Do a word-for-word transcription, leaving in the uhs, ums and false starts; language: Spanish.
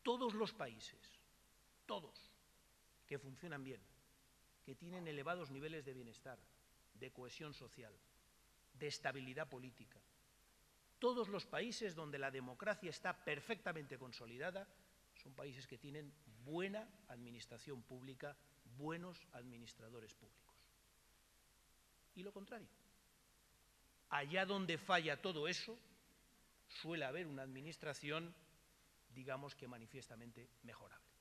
todos los países, todos, que funcionan bien, que tienen elevados niveles de bienestar, de cohesión social, de estabilidad política, todos los países donde la democracia está perfectamente consolidada son países que tienen buena administración pública, buenos administradores públicos. Y lo contrario, allá donde falla todo eso, suele haber una administración, digamos que manifiestamente mejorable.